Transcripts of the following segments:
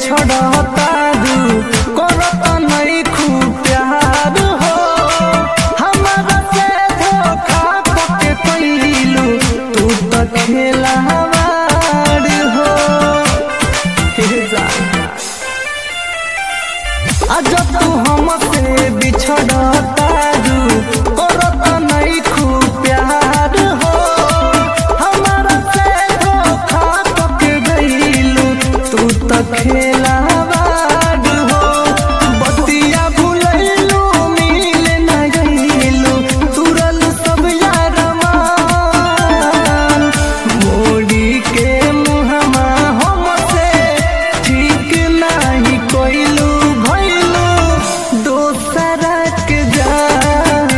बिछड़ता करत नहीं खूब प्यार हो हमारा से धोखा के कैलू तू तो खेलावार हो आज तू हमसे बिछड़ता करत नहीं खूब प्यार हो हमारा से धोखा के गईलू तू तो खेलावार हो बतिया भूलैलू मिल न गईलू तुरल सब यार मान मोड़ी के मुहमा हमसे ठीक नहीं कोइलू भइलू दोसरा के जान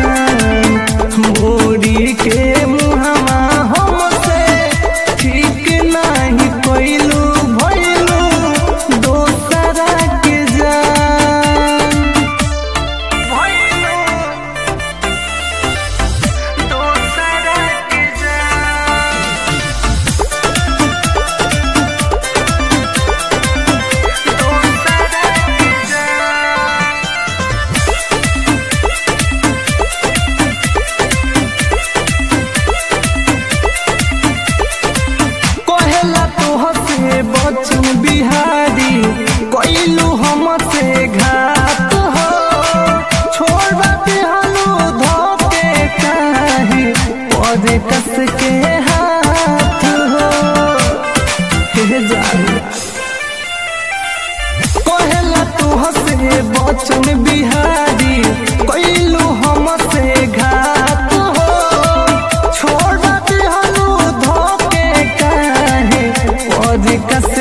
मोड़ी के मुहमा हमसे ठीक नहीं कोइलू भइलू दोसरा के जान भइलू दोसरा के कहेला तोहसे बचन बिहारी कैलू हमसे घात हो छोड़ दिहलू धोके काहे और कस के हाथ हो कहेला तोहसे बचन बिहारी कैलू हमसे घात हो छोड़ दिहलू धोके काहे और कस